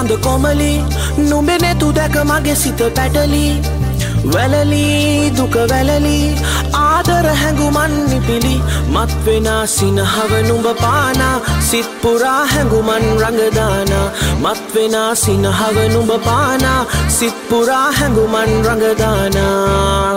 සඳ කොමලි නුඹේ නෙතු දැක මගේ සිත පැටලි වැලලි දුක වැලලි ආදර හැඟුමන් නිපිලි මත් වෙනා සිනහව නුඹ පානා සිත් පුරා හැඟුමන් රඟදානා මත් වෙනා සිනහව නුඹ පානා සිත් පුරා හැඟුමන් රඟදානා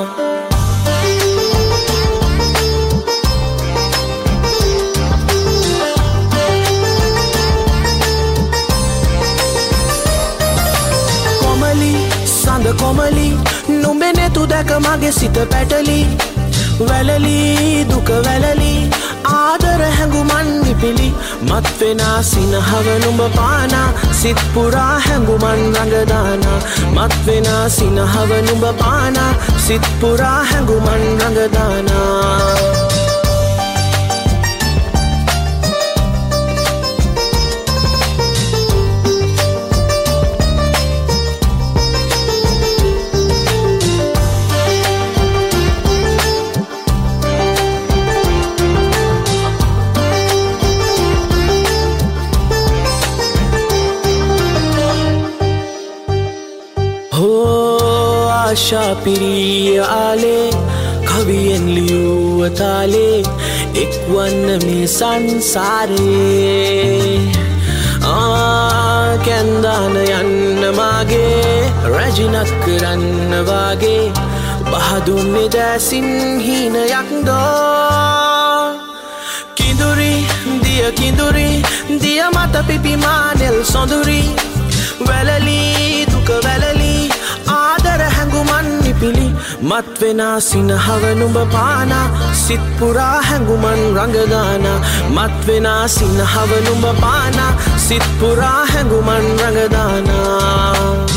සඳ කොමලි නුඹේ නෙතු දැක මගේ සිත පැටලි වැලලි දුක වැලලි ආදර හැඟුමන් නිපිලි මත් වෙනා සිනහව නුඹ පානා සිත් පුරා හැඟුමන් රඟදානා මත් වෙනා සිනහව නුඹ පානා සිත් පුරා හැඟුමන් රඟදානා आशा पिरिय आले कवियन लियुव ताले एक वन में संसारे कैंदान यन्न मागे रजनक रन्न वागे बहादुर ने जैसिन हीन यक्दो किंदुरी दिया माता पिपी मानेल सोंदुरी वेलली दुख वेलली ආදර හැඟුමන් නිපිලි මත් වෙනා සිනහව නුඹ පානා සිත් පුරා හැඟුමන් රඟදානා මත් වෙනා සිනහව නුඹ පානා සිත් පුරා හැඟුමන් රඟදානා